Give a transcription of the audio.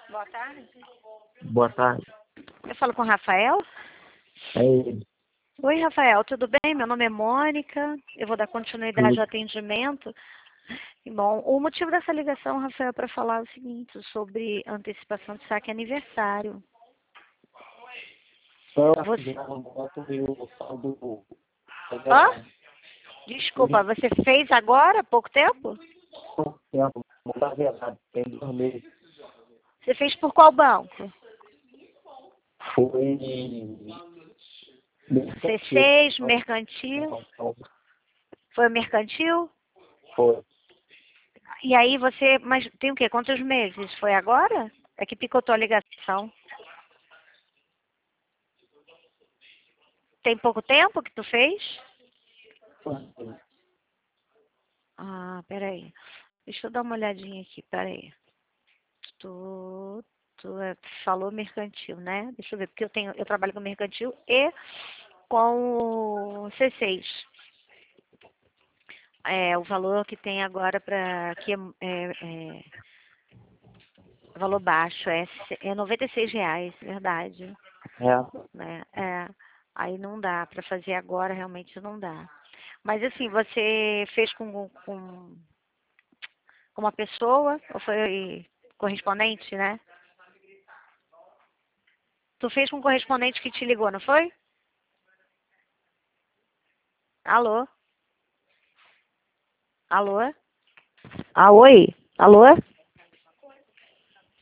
Boa tarde. Boa tarde. Eu falo com o Rafael. É ele. Oi, Rafael, tudo bem? Meu nome é Mônica. Eu vou dar continuidade ao atendimento. Bom, o motivo dessa ligação, Rafael, é para falar o seguinte, sobre antecipação de saque aniversário. Só Você... a moto e o saldo. Hã? Desculpa, você fez agora, há pouco tempo? Pouco tempo, não tá velado, tem 2 meses. Você fez por qual banco? Foi. C6, mercantil? Foi o mercantil? Foi. E aí você, mas tem o quê? Quantos meses? Foi agora? É que picotou a ligação. Tem pouco tempo que tu fez? Ah, peraí. Deixa eu dar uma olhadinha aqui, peraí. Tu falou mercantil, né? Deixa eu ver, porque eu trabalho com mercantil e com o C6. O valor que tem agora para que é valor baixo, é R$ 96, verdade. É. Né? Aí não dá, para fazer agora realmente não dá. Mas assim, você fez com uma pessoa ou foi correspondente, né? Tu fez com um correspondente que te ligou, não foi? Alô? Alô? Ah, oi? Alô?